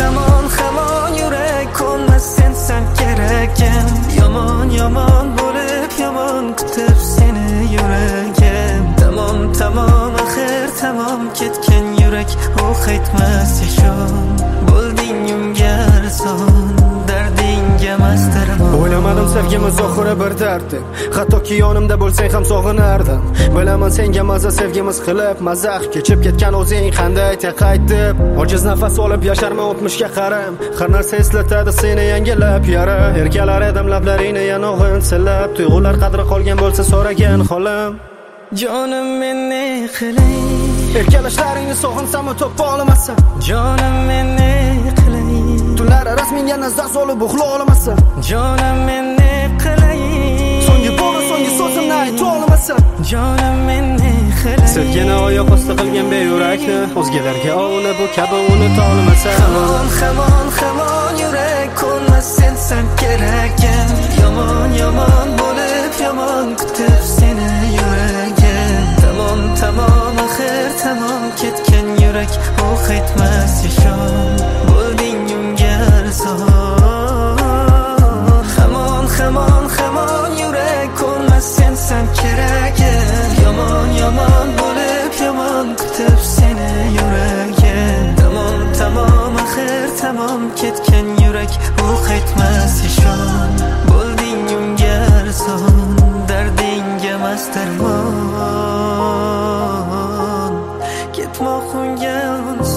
hamon yurak ko'nmas sensan kerakam. Yomon bo'lib yomon kutib seni yuragim. Tamom axir tamom ketgan yurak u qaytmas yashon. Bo'lding unga arson dardingga mastarman. O'ylamadim sevgimiz oxiri bir dard deb. Hattoki yonimda bo'lsang ham sog'inardim. Bilaman senga maza sevgimiz qilib mazax kechib ketgan o'zing qanday taqayt deb. Ojiz nafas olib yasharman o'tmishga qaram. Har narsa eslatadi seni yangilab yara. Erkalar edim lablaringni yanog'in silab. Tuyg'ular qadri qolgan bo'lsa so'ragan xolim. Jonim men ne qilay? Erkalashlaringni sog'insam topa olmasam. Jonim men ne qilay? Tunlar rasminga nazar solib uxla olmasam. Jonim men ne qilay? So'nggi so'zimni ayta olmasam. Jonim men ne qilay? Sevgini oyoq osti qilgan beyurakni o'zgalarga ovuni bu kabi unuta olmasam. Hamon yurak ko'nmas sensan kerakam. Yomon bo'lib yomon kutib seni yuragim. Tamom axir tamom ketgan yurak u qaytmas yashon. Bo'lding unga arson. Hamon yurak ko'nmas sensan kerakam. Yomon bo'lib yomon kutib seni yuragim. Tamom axir tamom ketgan yurak u qaytmas yashon. Bo'lding unga arson dardingga mastarman. Ketmoq unga